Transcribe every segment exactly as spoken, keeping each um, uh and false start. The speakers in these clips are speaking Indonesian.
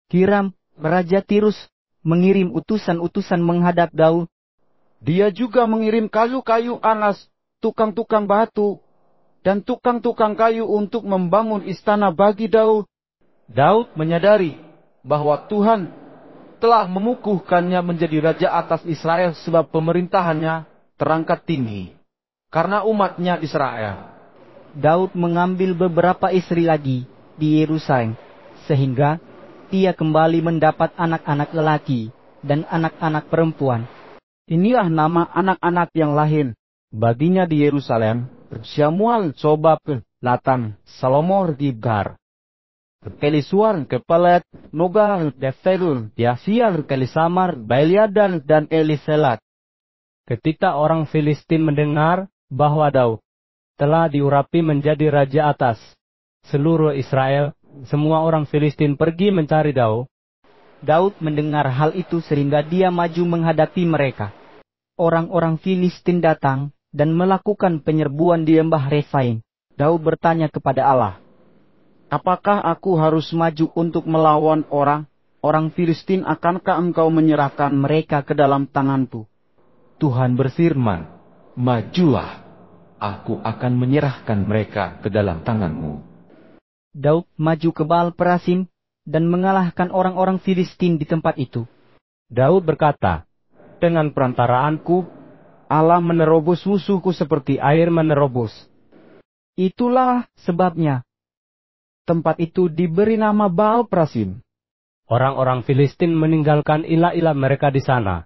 Hiram, Raja Tirus, mengirim utusan-utusan menghadap Daud. Dia juga mengirim kayu-kayu anas, tukang-tukang batu, dan tukang-tukang kayu untuk membangun istana bagi Daud. Daud menyadari bahwa Tuhan telah mengukuhkannya menjadi raja atas Israel sebab pemerintahannya terangkat tinggi karena umatnya Israel. Daud mengambil beberapa istri lagi di Yerusalem, sehingga ia kembali mendapat anak-anak lelaki dan anak-anak perempuan. Inilah nama anak-anak yang lahir baginya di Yerusalem: Syamual, Sobab, Natan, Salomor, Dibgar, Elisuar, Kepelet, Noga, Defterul, Yasial, Kelisamar, Bailiadan, dan Eliselat. Ketika orang Filistin mendengar bahwa Daud telah diurapi menjadi raja atas seluruh Israel, semua orang Filistin pergi mencari Daud. Daud mendengar hal itu sehingga dia maju menghadapi mereka. Orang-orang Filistin datang dan melakukan penyerbuan di lembah Refaim. Daud bertanya kepada Allah, "Apakah aku harus maju untuk melawan orang, orang Filistin? Akankah engkau menyerahkan mereka ke dalam tanganku?" Tuhan berfirman, "Majulah, aku akan menyerahkan mereka ke dalam tanganmu." Daud maju ke Baal Perasim dan mengalahkan orang-orang Filistin di tempat itu. Daud berkata, "Dengan perantaraanku, Allah menerobos musuhku seperti air menerobos." Itulah sebabnya tempat itu diberi nama Baal Perasim. Orang-orang Filistin meninggalkan ilah-ilah mereka di sana.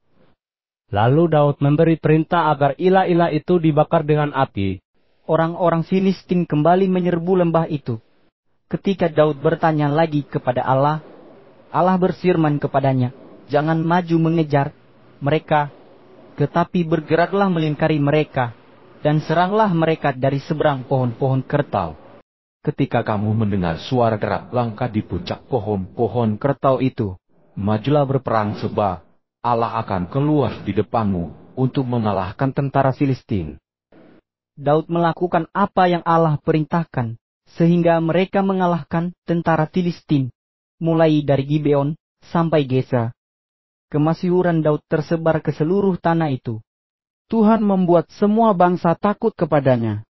Lalu Daud memberi perintah agar ilah-ilah itu dibakar dengan api. Orang-orang Filistin kembali menyerbu lembah itu. Ketika Daud bertanya lagi kepada Allah, Allah berfirman kepadanya, "Jangan maju mengejar mereka, tetapi bergeraklah melingkari mereka, dan seranglah mereka dari seberang pohon-pohon kertau." Ketika kamu mendengar suara derap langkah di puncak pohon-pohon kertau itu, majulah berperang sebab Allah akan keluar di depanmu untuk mengalahkan tentara Filistin. Daud melakukan apa yang Allah perintahkan, sehingga mereka mengalahkan tentara Filistin, mulai dari Gibeon sampai Gesa. Kemasyhuran Daud tersebar ke seluruh tanah itu. Tuhan membuat semua bangsa takut kepadanya.